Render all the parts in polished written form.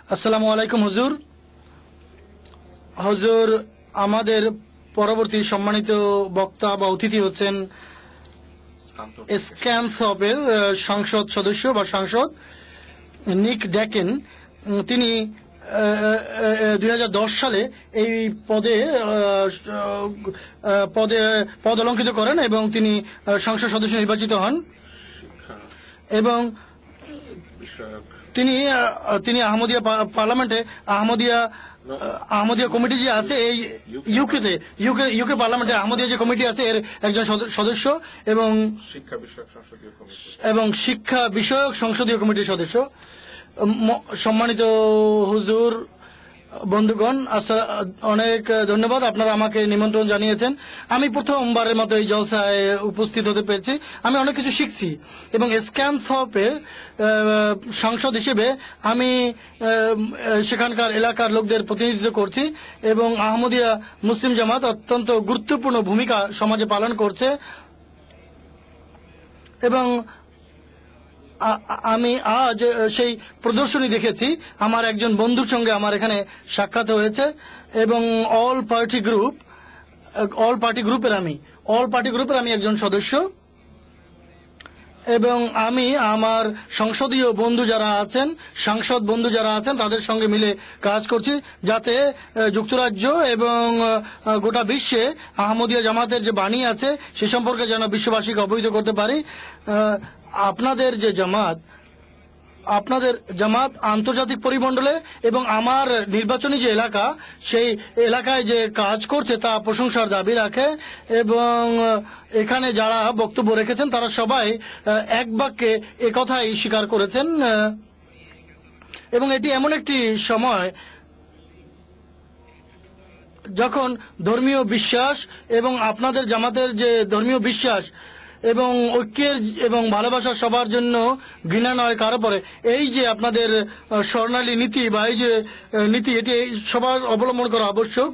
আসসালামু আলাইকুম হুজুর। হুজুর, আমাদের পরবর্তী সম্মানিত বক্তা বা অতিথি হচ্ছেন স্ক্যানসপের সংসদ সদস্য বা সাংসদ নিক ড্যাকেন। তিনি 2010 সালে এই পদ অলঙ্কৃত করেন এবং তিনি সংসদ সদস্য নির্বাচিত হন এবং তিনি আহমদিয়া পার্লামেন্টে আহমদিয়া কমিটি যে আছে এই ইউকে পার্লামেন্টে আহমদিয়া যে কমিটি আছে এর একজন সদস্য এবং শিক্ষা বিষয়ক সংসদীয় কমিটির সদস্য। সম্মানিত হুজুর, বন্ধুগণ, অনেক ধন্যবাদ, আপনারা আমাকে নিমন্ত্রণ জানিয়েছেন। আমি প্রথমবারের মতো এই জলসায় উপস্থিত হতে পেরেছি। আমি অনেক কিছু শিখছি এবং স্ক্যানথপের সাংসদ হিসেবে আমি সেখানকার এলাকার লোকদের প্রতিনিধিত্ব করছি এবং আহমদিয়া মুসলিম জামাত অত্যন্ত গুরুত্বপূর্ণ ভূমিকা সমাজে পালন করছে এবং আমি আজ সেই প্রদর্শনী দেখেছি। আমার একজন বন্ধুর সঙ্গে আমার এখানে সাক্ষাৎ হয়েছে এবং অল পার্টি গ্রুপের আমি একজন সদস্য এবং আমি আমার সংসদীয় বন্ধু যারা আছেন, সাংসদ বন্ধু যারা আছেন তাদের সঙ্গে মিলে কাজ করছি যাতে যুক্তরাজ্য এবং গোটা বিশ্বে আহমদিয়া জামাতের যে বাণী আছে সে সম্পর্কে যেন বিশ্ববাসীকে অবহিত করতে পারি। আপনাদের জামাত আন্তর্জাতিক পরিমণ্ডলে এবং আমার নির্বাচনী যে এলাকা সেই এলাকায় যে কাজ করছে তা প্রশংসার দাবি রাখে এবং এখানে যারা বক্তব্য রেখেছেন তারা সবাই এক বাক্যে একথাই স্বীকার করেছেন এবং এটি এমন একটি সময় যখন ধর্মীয় বিশ্বাস এবং আপনাদের জামাতের যে ধর্মীয় বিশ্বাস এবং ঐক্যের এবং ভালোবাসা সবার জন্য ঘৃণা নয় কারো পরে, এই যে আপনাদের স্বর্ণালী নীতি বা এই যে নীতি এটি সবার অবলম্বন করা আবশ্যক।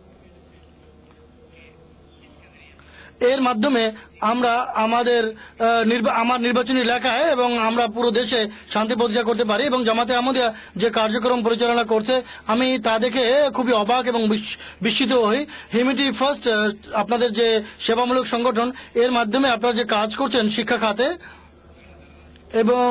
এর মাধ্যমে আমরা আমার নির্বাচনী এলাকায় এবং আমরা পুরো দেশে শান্তি প্রতিষ্ঠা করতে পারি এবং জামাতে আহমদিয়া যে কার্যক্রম পরিচালনা করছে আমি তা দেখে খুবই অবাক এবং বিস্মিত হই। হিউম্যানিটি ফার্স্ট আপনাদের যে সেবামূলক সংগঠন, এর মাধ্যমে আপনারা যে কাজ করছেন শিক্ষা খাতে এবং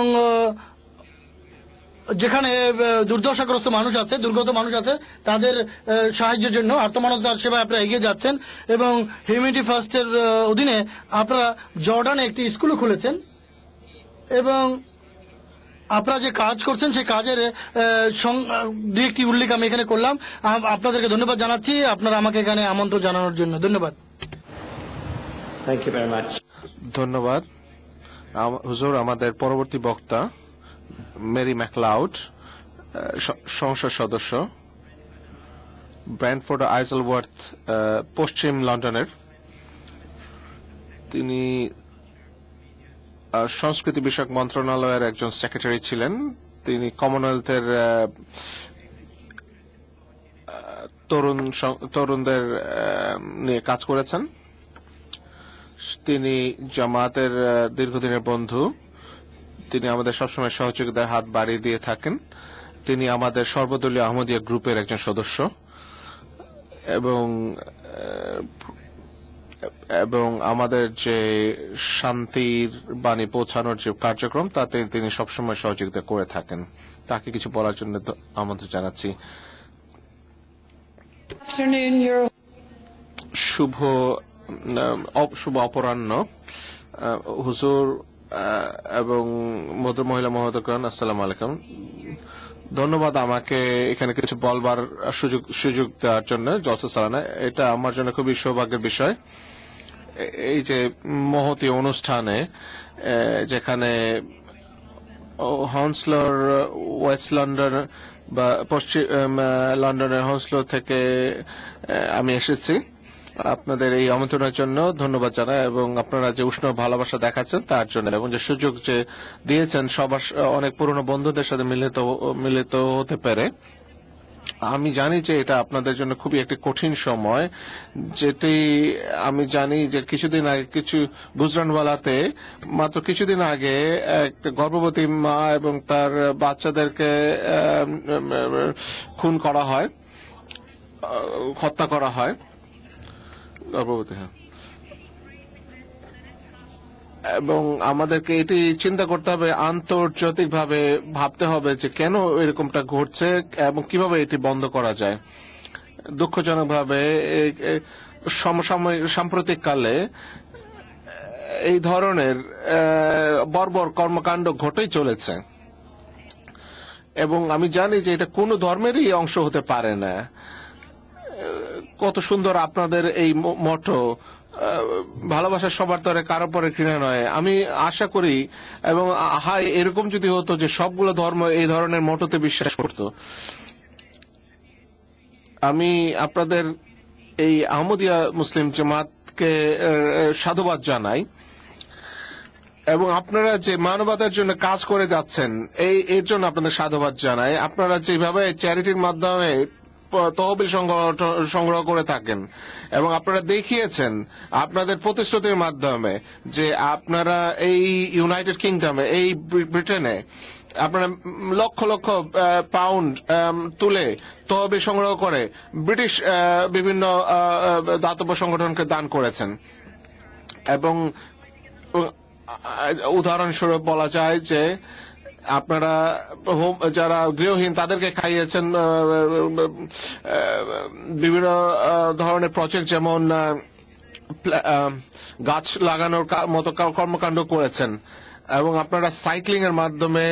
যেখানে দুর্দশাগ্রস্ত মানুষ আছে, দুর্গত মানুষ আছে, তাদের সাহায্যের জন্য আর্তমানবতার সেবায় আপনারা এগিয়ে যাচ্ছেন এবং হিউম্যানিটি ফার্স্টের অধীনে আপনারা জর্ডানে একটি স্কুলও খুলেছেন এবং আপনারা যে কাজ করছেন সেই কাজের দু একটি উল্লেখ আমি এখানে করলাম। আপনাদেরকে ধন্যবাদ জানাচ্ছি আপনারা আমাকে এখানে আমন্ত্রণ জানানোর জন্য। ধন্যবাদ। Thank you very much. ধন্যবাদ হুজুর। আমাদের পরবর্তী বক্তা মেরি ম্যাকলাউড, সংসদ সদস্য, ব্র্যান্ডফোর্ড আইজলওয়ার্থ, পশ্চিম লন্ডনের। তিনি সংস্কৃতি বিষয়ক মন্ত্রণালয়ের একজন সেক্রেটারি ছিলেন। তিনি কমনওয়েলথের তরুণদের নিয়ে কাজ করেছেন। তিনি জামাতের দীর্ঘদিনের বন্ধু। তিনি আমাদের সবসময় সহযোগিতার হাত বাড়িয়ে দিয়ে থাকেন। তিনি আমাদের সর্বদলীয় আহমদিয়া গ্রুপের একজন সদস্য এবং আমাদের যে শান্তির বাণী পৌঁছানোর যে কার্যক্রম তাতে তিনি সবসময় সহযোগিতা করে থাকেন। তাকে কিছু বলার জন্য আমন্ত্রণ জানাচ্ছি। শুভ অপরাহ্ন হুজুর এবং ভদ্র মহিলা মহোদয়গণ, আসসালামু আলাইকুম। ধন্যবাদ আমাকে এখানে কিছু বলবার সুযোগ দেওয়ার জন্য জলসা চালানো। এটা আমার জন্য খুবই সৌভাগ্যের বিষয়। এই যে মহতী অনুষ্ঠানে যেখানে হন্সলোর ওয়েস্ট লন্ডন বা পশ্চিম লন্ডনের হন্সলো থেকে আমি এসেছি, আপনাদের এই আমন্ত্রণের জন্য ধন্যবাদ জানাই এবং আপনারা যে উষ্ণ ভালোবাসা দেখাচ্ছেন তার জন্য এবং যে সুযোগ যে দিয়েছেন সবার অনেক পুরনো বন্ধুদের সাথে মিলিত হতে পেরে আমি জানি যে এটা আপনাদের জন্য খুবই একটি কঠিন সময়, যেটি আমি জানি যে কিছুদিন আগে গুজরানওয়ালাতে মাত্র কিছুদিন আগে একটা গর্ভবতী মা এবং তার বাচ্চাদেরকে খুন করা হয়, হত্যা করা হয়, গর্ভবতী। হ্যাঁ, এবং আমাদেরকে এটি চিন্তা করতে হবে, আন্তর্জাতিকভাবে ভাবতে হবে যে কেন এরকমটা ঘটছে এবং কিভাবে এটি বন্ধ করা যায়। দুঃখজনকভাবে সাম্প্রতিককালে এই ধরনের বর্বর কর্মকাণ্ড ঘটেই চলেছে এবং আমি জানি যে এটা কোনো ধর্মেরই অংশ হতে পারে না। কত সুন্দর আপনাদের এই মটো, ভালোবাসা সবার তরে, কারো পরে ঘৃণা নয়। আমি আশা করি এবং হাই এরকম যদি হতো যে সবগুলো ধর্ম এই ধরনের মটোতে বিশ্বাস করত। আমি আপনাদের এই আহমদিয়া মুসলিম জামাতকে সাধুবাদ জানাই এবং আপনারা যে মানবতার জন্য কাজ করে যাচ্ছেন এর জন্য আপনাদের সাধুবাদ জানাই। আপনারা যেভাবে চ্যারিটির মাধ্যমে তহবিল সংগ্রহ করে থাকেন এবং আপনারা দেখিয়েছেন আপনাদের প্রতিশ্রুতির মাধ্যমে যে আপনারা এই ইউনাইটেড কিংডমে, এই ব্রিটেনে আপনারা লক্ষ লক্ষ পাউন্ড তুলে তহবিল সংগ্রহ করে ব্রিটিশ বিভিন্ন দাতব্য সংগঠনকে দান করেছেন। এবং উদাহরণস্বরূপ বলা যায় যে আপনারা যারা গৃহহীন তাদেরকে খাইয়েছেন বিভিন্ন ধরনের প্রজেক্ট, যেমন গাছ লাগানোর মতো কর্মকাণ্ড করেছেন এবং আপনারা সাইক্লিং এর মাধ্যমে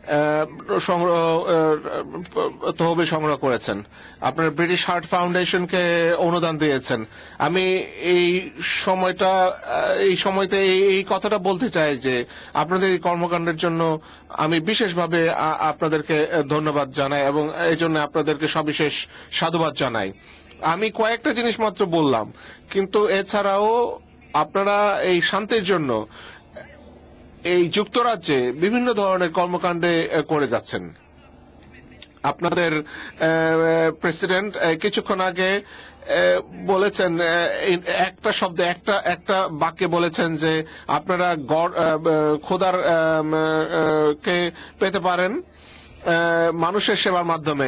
তহবিল সংগ্রহ করেছেন। আপনারা ব্রিটিশ হার্ট ফাউন্ডেশনকে অনুদান দিয়েছেন। আমি এই সময়তে এই কথাটা বলতে চাই যে আপনাদের এই কর্মকাণ্ডের জন্য আমি বিশেষভাবে আপনাদেরকে ধন্যবাদ জানাই এবং এই জন্য আপনাদেরকে সবিশেষ সাধুবাদ জানাই। আমি কয়েকটা জিনিস মাত্র বললাম, কিন্তু এছাড়াও আপনারা এই শান্তির জন্য এই যুক্তরাজ্যে বিভিন্ন ধরনের কর্মকাণ্ডে করে যাচ্ছেন। আপনাদের প্রেসিডেন্ট কিছুক্ষণ আগে বলেছেন, একটা শব্দে একটা বাক্যে বলেছেন যে আপনারা খোদার কে পেতে পারেন মানুষের সেবার মাধ্যমে।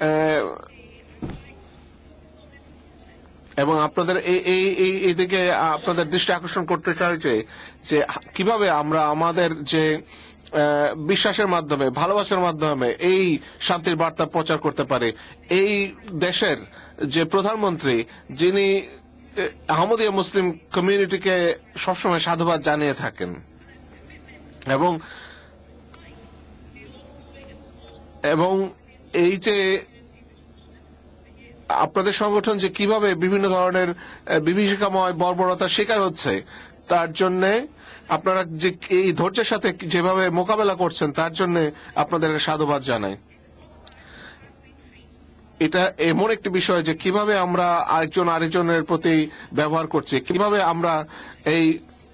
এবং আপনাদের এই দিকে আপনাদের দৃষ্টি আকর্ষণ করতে চাই যে কিভাবে আমরা আমাদের যে বিশ্বাসের মাধ্যমে, ভালোবাসার মাধ্যমে এই শান্তির বার্তা প্রচার করতে পারি। এই দেশের যে প্রধানমন্ত্রী, যিনি আহমদিয়া মুসলিম কমিউনিটিকে সবসময় সাধুবাদ জানিয়ে থাকেন এবং এই যে আপনাদের সংগঠন যে কিভাবে বিভিন্ন ধরনের বিভীষিকাময় বর্বরতার শিকার হচ্ছে, তার জন্য আপনারা যে এই ধৈর্যের সাথে যেভাবে মোকাবেলা করছেন তার জন্য আপনাদের সাধুবাদ জানাই। এটা এমন একটি বিষয় যে কিভাবে আমরা একজন আরেকজনের প্রতি ব্যবহার করছি, কিভাবে আমরা এই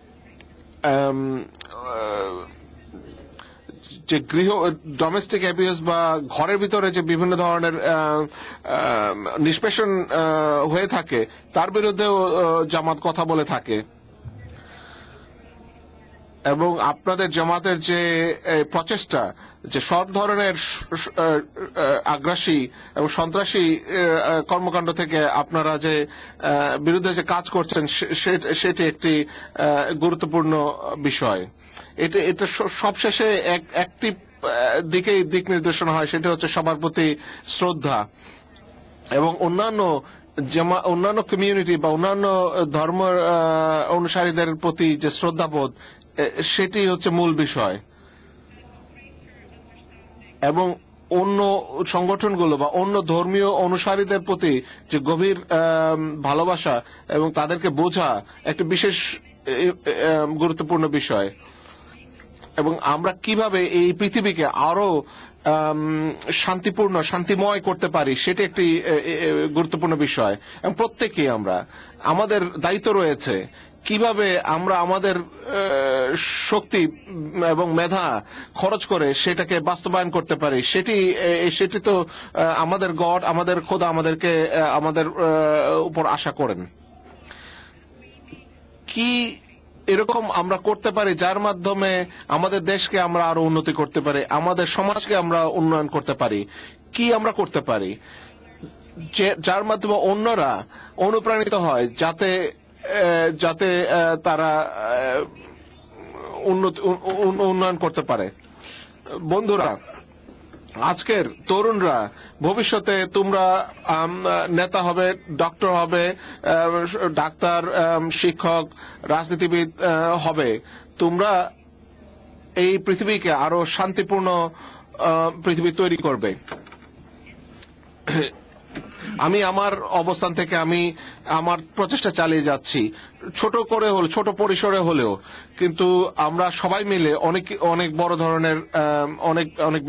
যে ডোমেস্টিক অ্যাবিউজ বা ঘরের ভিতরে যে বিভিন্ন ধরনের নিষ্পেষণ হয়ে থাকে তার বিরুদ্ধেও জামাত কথা বলে থাকে। এবং আপনাদের জামাতের যে প্রচেষ্টা যে সব ধরনের আগ্রাসী এবং সন্ত্রাসী কর্মকাণ্ড থেকে আপনারা যে বিরুদ্ধে যে কাজ করছেন সেটি একটি গুরুত্বপূর্ণ বিষয়। এটা সবশেষে একটি দিক নির্দেশনা হয়, সেটা হচ্ছে সবার প্রতি শ্রদ্ধা এবং অন্যান্য কমিউনিটি বা অন্যান্য ধর্ম অনুসারীদের প্রতি যে শ্রদ্ধাবোধ, সেটি হচ্ছে মূল বিষয়। এবং অন্য সংগঠনগুলো বা অন্য ধর্মীয় অনুসারীদের প্রতি যে গভীর ভালোবাসা এবং তাদেরকে বোঝা একটি বিশেষ গুরুত্বপূর্ণ বিষয়। এবং আমরা কিভাবে এই পৃথিবীকে আরো শান্তিপূর্ণ, শান্তিময় করতে পারি সেটি একটি গুরুত্বপূর্ণ বিষয়। এবং প্রত্যেকেই আমাদের দায়িত্ব রয়েছে কিভাবে আমরা আমাদের শক্তি এবং মেধা খরচ করে সেটাকে বাস্তবায়ন করতে পারি, সেটি তো আমাদের গড, আমাদের খোদা আমাদেরকে আমাদের উপর আশা করেন। কি এরকম আমরা করতে পারি যার মাধ্যমে আমাদের দেশকে আমরা আরো উন্নতি করতে পারি, আমাদের সমাজকে আমরা উন্নয়ন করতে পারি? কি আমরা করতে পারি যার মাধ্যমে অন্যরা অনুপ্রাণিত হয়, যাতে যাতে তারা উন্নয়ন করতে পারে? বন্ধুরা, আজকের তরুণরা ভবিষ্যতে তোমরা নেতা হবে, ডক্টর হবে, ডাক্তার, শিক্ষক, রাজনীতিবিদ হবে। তোমরা এই পৃথিবীকে আরো শান্তিপূর্ণ পৃথিবী তৈরি করবে। আমি আমার অবস্থান থেকে আমি আমার প্রচেষ্টা চালিয়ে যাচ্ছি, ছোট করে হলে, ছোট পরিসরে হলেও, কিন্তু আমরা সবাই মিলে অনেক বড় ধরনের অনেক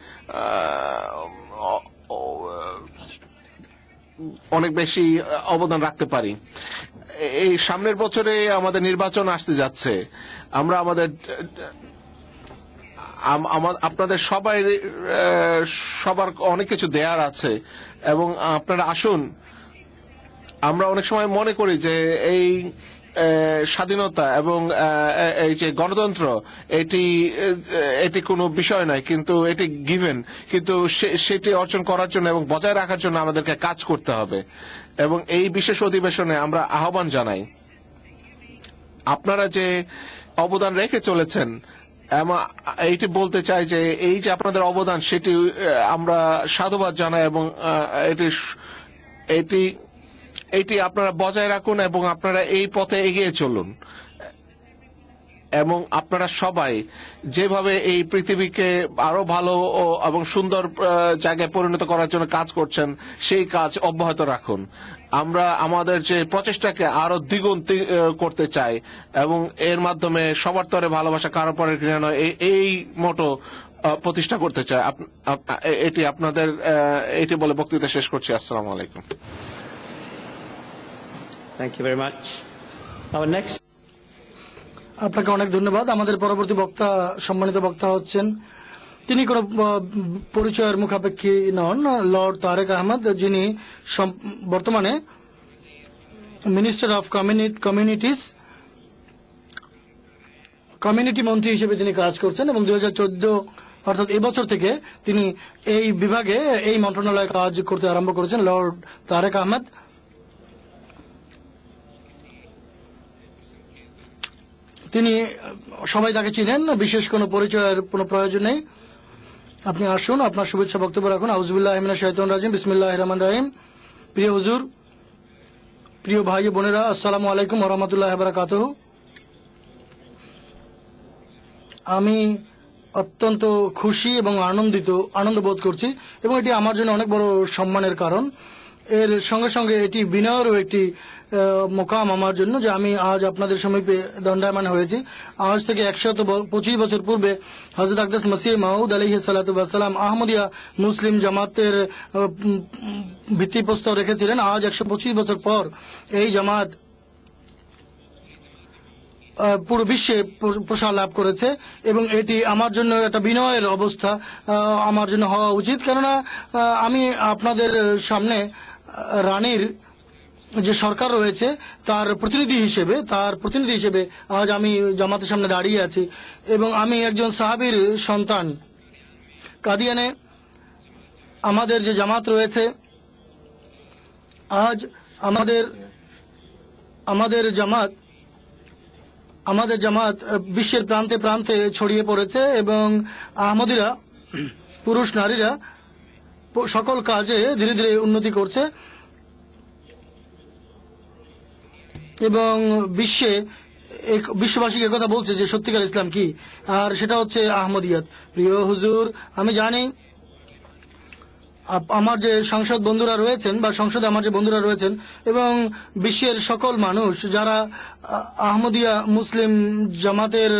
বেশি অবদান রাখতে পারি। এই সামনের বছরে আমাদের নির্বাচন আসতে যাচ্ছে। আমরা আপনাদের সবার অনেক কিছু দেয়ার আছে, এবং আপনারা আসুন। আমরা অনেক সময় মনে করি যে এই স্বাধীনতা এবং এই যে গণতন্ত্র এটি কোনো বিষয় নয়, কিন্তু এটি গিভেন, কিন্তু সেটি অর্জন করার জন্য এবং বজায় রাখার জন্য আমাদেরকে কাজ করতে হবে। এবং এই বিশেষ অধিবেশনে আমরা আহ্বান জানাই, আপনারা যে অবদান রেখে চলেছেন, এইটি বলতে চাই যে এই যে আপনাদের অবদান, সেটি আমরা সাধুবাদ জানাই, এবং এটি আপনারা বজায় রাখুন এবং আপনারা এই পথে এগিয়ে চলুন। এবং আপনারা সবাই যেভাবে এই পৃথিবীকে আরো ভালো এবং সুন্দর জায়গায় পরিণত করার জন্য কাজ করছেন, সেই কাজ অব্যাহত রাখুন। আমরা আমাদের যে প্রচেষ্টাকে আরো দ্বিগুণ করতে চাই, এবং এর মাধ্যমে সবার তরে ভালোবাসা, কারো পরের ঘৃণা নয়, এই মোটো প্রতিষ্ঠা করতে চাই। এটি বলে বক্তৃতা শেষ করছি। আসসালামু আলাইকুম। Thank you very much. Our next. আপনাকে অনেক ধন্যবাদ। আমাদের পরবর্তী বক্তা, সম্মানিত বক্তা হচ্ছেন, তিনি কোনো পরিচয়ের মুখাপেক্ষী নন, লর্ড তারেক আহমদ, যিনি বর্তমানে মিনিস্টার অফ কমিউনিটি মন্ত্রী হিসেবে তিনি কাজ করছেন, এবং 2014 অর্থাৎ এবছর থেকে তিনি এই বিভাগে, এই মন্ত্রণালয়ে কাজ করতে আরম্ভ করেছেন। লর্ড তারেক আহমদ, তিনি সবাই তাকে চিনেন, বিশেষ কোনো পরিচয়ের কোনো প্রয়োজন নেই। আপনি আসুন, আপনার শুভেচ্ছা বক্তব্য রাখুন। আউযুবিল্লাহি মিনাশ শাইতানির রাজিম, বিসমিল্লাহির রহমানির রহিম। প্রিয় হুজুর, প্রিয় ভাই বোনেরা, আসসালামু আলাইকুম ওয়া রাহমাতুল্লাহি ওয়া বারাকাতুহু। আমি অত্যন্ত খুশি এবং আনন্দ বোধ করছি, এবং এটি আমার জন্য অনেক বড় সম্মানের কারণ। এর সঙ্গে সঙ্গে এটি বিনয়েরও একটি মোকাম আমার জন্য, যে আমি আজ আপনাদের সমীপে দণ্ডায়মান হয়েছি। আজ থেকে 125 বছর পূর্বে হযরত আকদাস মসিহ মাউদ আলাইহিস সালাতু ওয়াস সালাম আহমদিয়া মুসলিম জামাতের ভিত্তিপ্রস্তর রেখেছিলেন। আজ 125 বছর পর এই জামাত পুরো বিশ্বে প্রসার লাভ করেছে, এবং এটি আমার জন্য একটা বিনয়ের অবস্থা আমার জন্য হওয়া উচিত। কেননা আমি আপনাদের সামনে রানীর যে সরকার রয়েছে তার প্রতিনিধি হিসেবে আজ আমি জামাতের সামনে দাঁড়িয়ে আছি, এবং আমি একজন সাহাবীর সন্তান। কাদিয়ানে আমাদের যে জামাত রয়েছে, আজ আমাদের জামাত বিশ্বের প্রান্তে প্রান্তে ছড়িয়ে পড়েছে, এবং আহমদিরা, পুরুষ নারীরা সকল কাজে ধীরে ধীরে উন্নতি করছে, এবং বিশ্ববাসীকে একথা বলছে যে সত্যিকার ইসলাম কি, আর সেটা হচ্ছে আহমদিয়াত। প্রিয় হুজুর, আমি জানি আমার যে সংসদ বন্ধুরা রয়েছেন, বা সংসদে আমার যে বন্ধুরা রয়েছেন, এবং বিশ্বের সকল মানুষ যারা আহমদিয়া মুসলিম জামাতের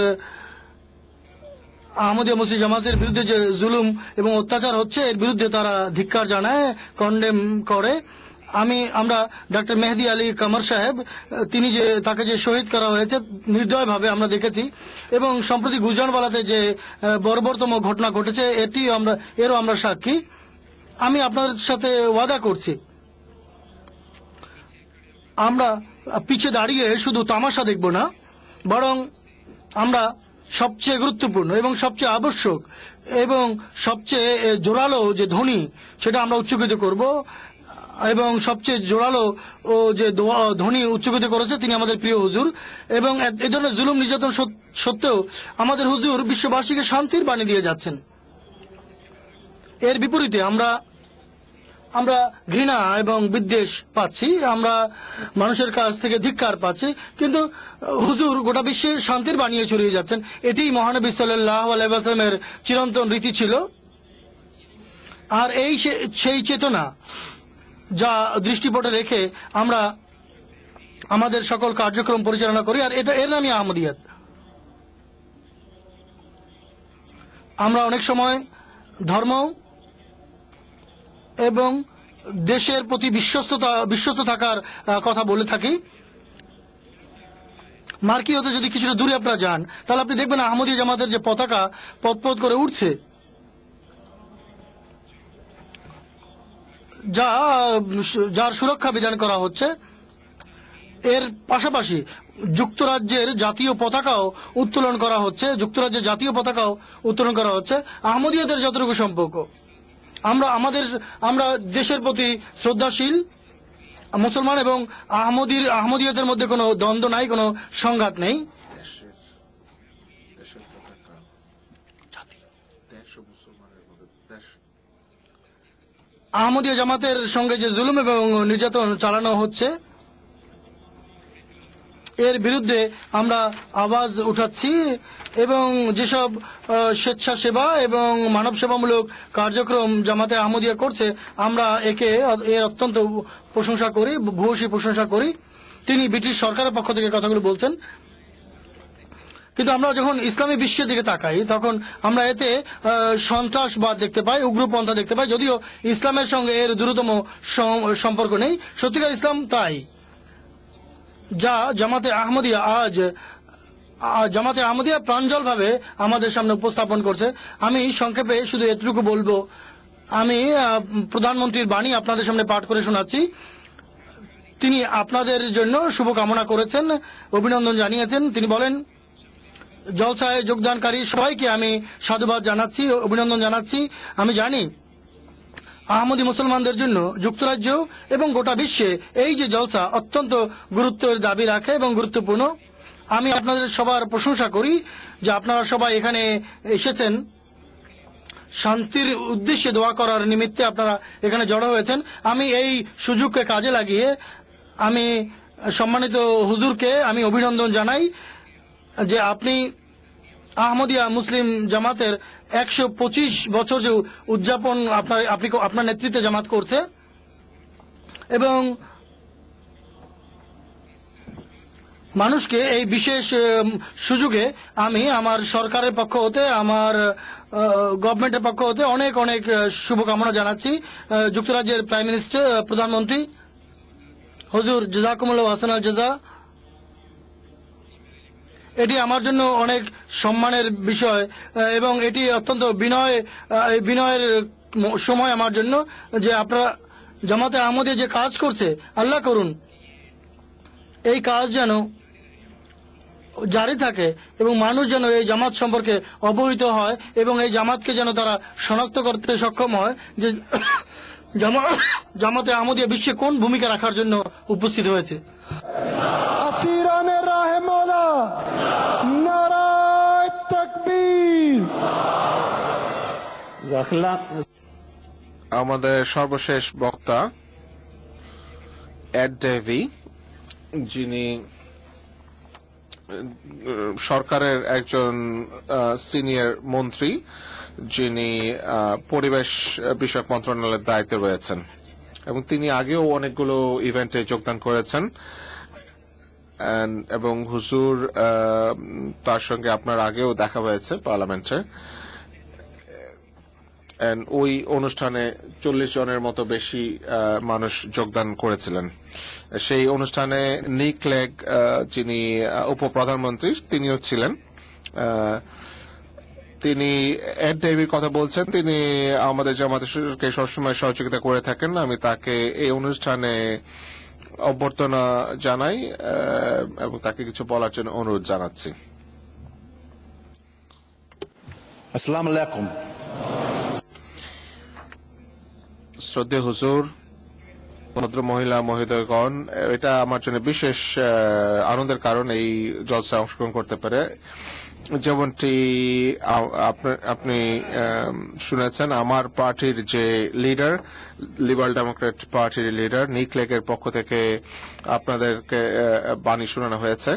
বিরুদ্ধে যে জুলুম এবং অত্যাচার হচ্ছে, এর বিরুদ্ধে তারা ধিক্কার জানায়, কন্ডেম করে। আমরা ডক্টর মেহেদী আলী কামার সাহেব, তিনি তাকে যে শহীদ করা হয়েছে নির্দয়ভাবে আমরা দেখেছি, এবং সম্প্রতি গুজরানওয়ালাতে যে বর্বরতম ঘটনা ঘটেছে এরও আমরা সাক্ষী। আমি আপনাদের সাথে ওয়াদা করছি, আমরা পিছে দাঁড়িয়ে শুধু তামাশা দেখব না, বরং আমরা সবচেয়ে গুরুত্বপূর্ণ এবং সবচেয়ে আবশ্যক এবং সবচেয়ে জোরালো যে ধ্বনি, সেটা আমরা উচ্চকিত করব। এবং সবচেয়ে জোরালো যে ধ্বনি উচ্চকিত করেছে তিনি আমাদের প্রিয় হুজুর। এবং এ ধরনের জুলুম নির্যাতন সত্ত্বেও আমাদের হুজুর বিশ্ববাসীকে শান্তির বাণী দিয়ে যাচ্ছেন। এর বিপরীতে আমরা ঘৃণা এবং বিদ্বেষ পাচ্ছি, আমরা মানুষের কাছ থেকে ধিক্কার পাচ্ছি, কিন্তু হুজুর গোটা বিশ্বে শান্তির বানিয়ে ছড়িয়ে যাচ্ছেন। এটি মহানবী সাল্লাল্লাহু আলাইহি ওয়াসাল্লামের চিরন্তন রীতি ছিল। আর সেই চেতনা যা দৃষ্টিপটে রেখে আমরা আমাদের সকল কার্যক্রম পরিচালনা করি, আর এর নামই আহমদিয়াত। আমরা অনেক সময় ধর্ম এবং দেশের প্রতি বিশ্বস্ত থাকার কথা বলে থাকি। মার্কি হতে যদি কিছুটা দূরে আপনারা যান, তাহলে আপনি দেখবেন আহমদিয়া জামাতের যে পতাকা পথ করে উঠছে, যার সুরক্ষা বিধান করা হচ্ছে। এর পাশাপাশি যুক্তরাজ্যের জাতীয় পতাকাও উত্তোলন করা হচ্ছে, আহমদিয়াদের যতটুকু সম্পর্ক, আমরা দেশের প্রতি শ্রদ্ধাশীল মুসলমান, এবং আহমদিয়াদের মধ্যে কোনো দ্বন্দ্ব নাই, কোনো সংঘাত নেই। আহমদিয়া জামাতের সঙ্গে যে জুলুম এবং নির্যাতন চালানো হচ্ছে, এর বিরুদ্ধে আমরা আওয়াজ উঠাচ্ছি, এবং যেসব স্বেচ্ছাসেবা এবং মানব সেবামূলক কার্যক্রম জামাতে আহমদিয়া করছে, আমরা এর অত্যন্ত প্রশংসা করি, ভূয়সী প্রশংসা করি। তিনি ব্রিটিশ সরকারের পক্ষ থেকে কথাগুলো বলছেন। কিন্তু আমরা যখন ইসলামী বিশ্বের দিকে তাকাই, তখন আমরা এতে সন্ত্রাসবাদ দেখতে পাই, উগ্রপন্থা দেখতে পাই, যদিও ইসলামের সঙ্গে এর দূরতম সম্পর্ক নেই। সত্যিকার ইসলাম তাই, যা জামাতে আহমদিয়া প্রাঞ্জলভাবে আমাদের সামনে উপস্থাপন করছে। আমি সংক্ষেপে শুধু এটুকু বলবো, আমি প্রধানমন্ত্রীর বাণী আপনাদের সামনে পাঠ করে শোনাচ্ছি। তিনি আপনাদের জন্য শুভকামনা করেছেন, অভিনন্দন জানিয়েছেন। তিনি বলেন, জলসায় যোগদানকারী সবাইকে আমি সাধুবাদ জানাচ্ছি, অভিনন্দন জানাচ্ছি। আমি জানি আহমদী মুসলমানদের জন্য যুক্তরাজ্য এবং গোটা বিশ্বে এই যে জলসা অত্যন্ত গুরুত্বের দাবি রাখে এবং গুরুত্বপূর্ণ। আমি আপনাদের সবার প্রশংসা করি যে আপনারা সবাই এখানে এসেছেন, শান্তির উদ্দেশ্যে দোয়া করার নিমিত্তে আপনারা এখানে জড়ো হয়েছেন। আমি এই সুযোগকে কাজে লাগিয়ে আমি সম্মানিত হুজুরকে আমি অভিনন্দন জানাই যে আপনি আহমদিয়া মুসলিম জামাতের 125 বছর যে উদযাপন আপনার নেতৃত্বে জামাত করছে, এবং মানুষকে এই বিশেষ সুযোগে আমি আমার সরকারের পক্ষ হতে, আমার গভর্নমেন্টের পক্ষ হতে অনেক অনেক শুভকামনা জানাচ্ছি। যুক্তরাজ্যের প্রাইম মিনিস্টার, প্রধানমন্ত্রী হুজুর, জাযাকুমুল্লাহ হাসানাল জাযা। এটি আমার জন্য অনেক সম্মানের বিষয়, এবং এটি অত্যন্ত বিনয়ের সময় আমার জন্য, যে আপনারা জামাতে আহমদিয়া যে কাজ করছে, আল্লাহ করুন এই কাজ যেন জারি থাকে, এবং মানুষ যেন এই জামাত সম্পর্কে অবহিত হয়, এবং এই জামাতকে যেন তারা শনাক্ত করতে সক্ষম হয় যে জামাতে আহমদিয়া বিশ্বে কোন ভূমিকা রাখার জন্য উপস্থিত হয়েছে। আসিরানের রাহে মওলা, নারায়ে তাকবীর। আমাদের সর্বশেষ বক্তা এড ডেভি, যিনি সরকারের একজন সিনিয়র মন্ত্রী, যিনি পরিবেশ বিষয়ক মন্ত্রণালয়ের দায়িত্বে রয়েছেন, এবং তিনি আগেও অনেকগুলো ইভেন্টে যোগদান করেছেন, এবং হুজুর তার সঙ্গে আপনার আগেও দেখা হয়েছে পার্লামেন্টে। ওই অনুষ্ঠানে 40 জনের মতো বেশি মানুষ যোগদান করেছিলেন। সেই অনুষ্ঠানে নিক ক্লেগ, যিনি উপপ্রধানমন্ত্রী, তিনিও ছিলেন। তিনি এড ডেভির কথা বলছেন, তিনি আমাদের জামাতকে সবসময় সহযোগিতা করে থাকেন। আমি তাকে এই অনুষ্ঠানে অভ্যর্থনা জানাই এবং তাকে কিছু বলার জন্য অনুরোধ জানাচ্ছি। আসসালামু আলাইকুম। শ্রদ্ধেয় হুজুর, ভদ্র মহিলা মহোদয়গণ, এটা আমার জন্য বিশেষ আনন্দের কারণ এই জলসায় অংশগ্রহণ করতে পারে। যেমনটি আপনি শুনেছেন, আমার পার্টির যে লিডার, লিবারেল ডেমোক্রেট পার্টির লিডার নিক ক্লেগের পক্ষ থেকে আপনাদেরকে বাণী শোনানো হয়েছে।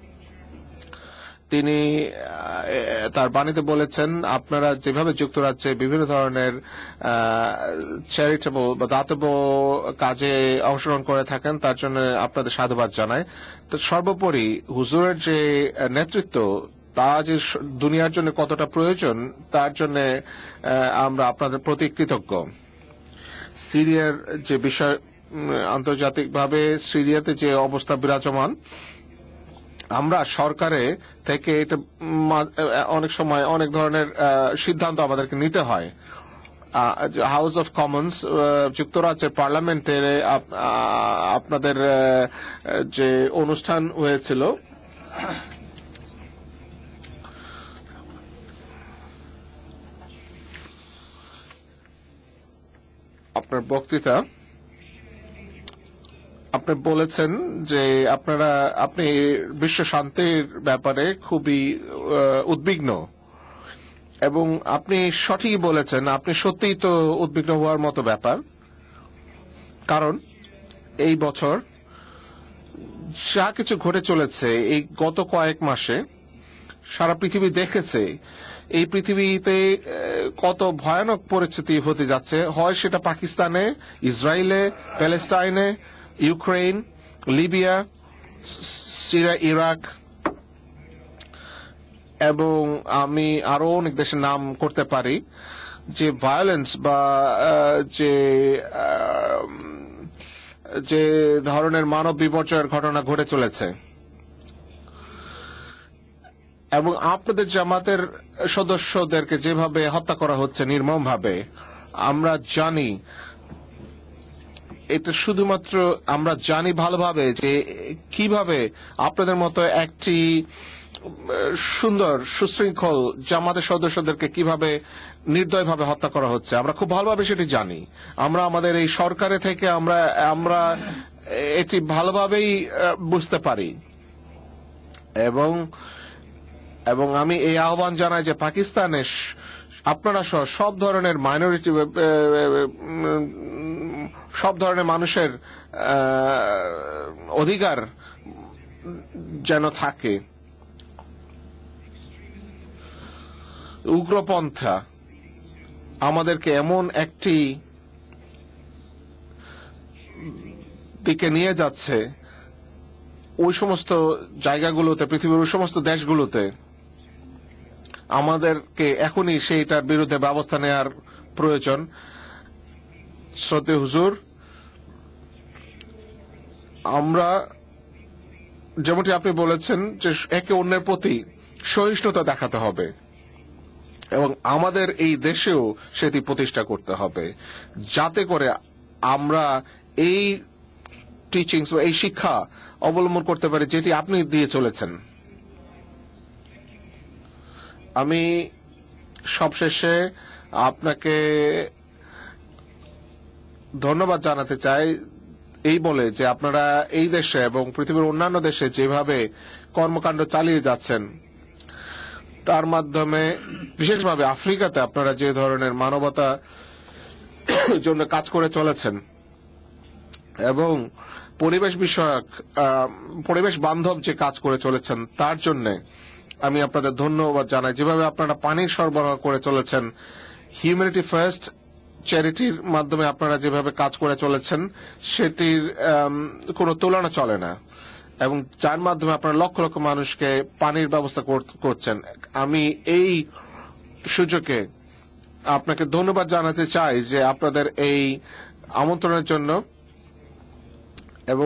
তিনি তার বাণীতে বলেছেন, আপনারা যেভাবে যুক্তরাজ্যে বিভিন্ন ধরনের চ্যারিটেবল বা দাতব্য কাজে অংশগ্রহণ করে থাকেন, তার জন্য আপনাদের সাধুবাদ জানাই। তো সর্বোপরি হুজুরের যে নেতৃত্ব, তা যে দুনিয়ার জন্য কতটা প্রয়োজন, তার জন্য আমরা আপনাদের প্রতি কৃতজ্ঞ। সিরিয়ার যে বিষয়, আন্তর্জাতিকভাবে সিরিয়াতে যে অবস্থা বিরাজমান, আমরা সরকারে থেকে এটা অনেক সময় অনেক ধরনের সিদ্ধান্ত আমাদেরকে নিতে হয়। হাউস অফ কমন্স, যুক্তরাজ্যের পার্লামেন্টে আপনাদের যে অনুষ্ঠান হয়েছিল, আপনার বক্তৃতা, আপনি বলেছেন যে আপনি বিশ্ব শান্তির ব্যাপারে খুবই উদ্বিগ্ন, এবং আপনি সঠিক বলেছেন। আপনি সত্যিই তো উদ্বিগ্ন হওয়ার মতো ব্যাপার, কারণ এই বছর যা কিছু ঘটে চলেছে এই গত কয়েক মাসে সারা পৃথিবী দেখেছে এই পৃথিবীতে কত ভয়ানক পরিস্থিতি হতে যাচ্ছে। হয় সেটা পাকিস্তানে, ইসরায়েলে, প্যালেস্টাইনে, ইউক্রেন, লিবিয়া, সিরিয়া, ইরাক, এবং আমি আরো অনেক দেশের নাম করতে পারি, যে ভায়োলেন্স বা যে ধরনের মানব বিপর্যয়ের ঘটনা ঘটে চলেছে। এবং আপনাদের জামাতের সদস্যদেরকে যেভাবে হত্যা করা হচ্ছে নির্মমভাবে, আমরা জানি, এটা শুধুমাত্র আমরা জানি ভালোভাবে যে কিভাবে আপনাদের মতো একটি সুন্দর সুশৃঙ্খল জামাতের সদস্যদেরকে কিভাবে নির্দয়ভাবে হত্যা করা হচ্ছে। আমরা খুব ভালোভাবে সেটি জানি। আমরা আমাদের এই সরকারে থেকে আমরা এটি ভালোভাবেই বুঝতে পারি। এবং আমি এই আহ্বান জানাই যে পাকিস্তানে আপনারা সহ সব ধরনের মাইনরিটি, সব ধরনের মানুষের অধিকার যেন থাকে। উগ্রপন্থা আমাদেরকে এমন একটি দিকে নিয়ে যাচ্ছে, ওই সমস্ত জায়গাগুলোতে, পৃথিবীর ওই সমস্ত দেশগুলোতে আমাদেরকে এখনই সেইটার বিরুদ্ধে ব্যবস্থা নেওয়ার প্রয়োজন। শ্রদ্ধেয় হুজুর, আমরা যেমনটি আপনি বলেছেন যে একে অন্যের প্রতি সহিষ্ণুতা দেখাতে হবে, এবং আমাদের এই দেশেও সেটি প্রতিষ্ঠা করতে হবে, যাতে করে আমরা এই টিচিংস বা এই শিক্ষা অবলম্বন করতে পারি যেটি আপনি দিয়ে চলেছেন। আমি সবশেষে আপনাকে ধন্যবাদ জানাতে চাই এই বলে যে আপনারা এই দেশে এবং পৃথিবীর অন্যান্য দেশে যেভাবে কর্মকাণ্ড চালিয়ে যাচ্ছেন, তার মাধ্যমে বিশেষভাবে আফ্রিকাতে আপনারা যে ধরনের মানবতা জন্য কাজ করে চলেছেন এবং পরিবেশ বিষয়ক, পরিবেশ বান্ধব যে কাজ করে চলেছেন, তার জন্য আমি আপনাদের ধন্যবাদ জানাই। যেভাবে আপনারা পানির সরবরাহ করে চলেছেন, হিউম্যানিটি ফার্স্ট চ্যারিটির মাধ্যমে আপনারা যেভাবে কাজ করে চলেছেন, সেটির কোনো তুলনা চলে না, এবং যার মাধ্যমে আপনারা লক্ষ লক্ষ মানুষকে পানির ব্যবস্থা করছেন। আমি এই সুযোগে আপনাকে ধন্যবাদ জানাতে চাই যে আপনাদের এই আমন্ত্রণের জন্য, এবং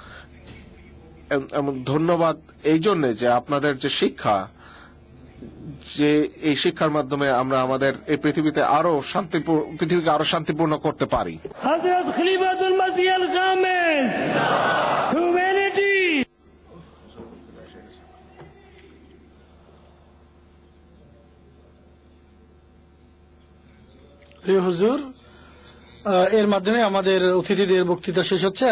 ধন্যবাদ এই জন্য যে আপনাদের যে শিক্ষা, যে এই শিক্ষার মাধ্যমে আমরা আমাদের এই পৃথিবীকে আরো শান্তিপূর্ণ করতে পারি। হযরত খলিফাতুল মসিহ আল খামেস, হিউম্যানিটি। প্রিয় হুজুর, এর মাধ্যমে আমাদের অতিথিদের বক্তৃতা শেষ হচ্ছে।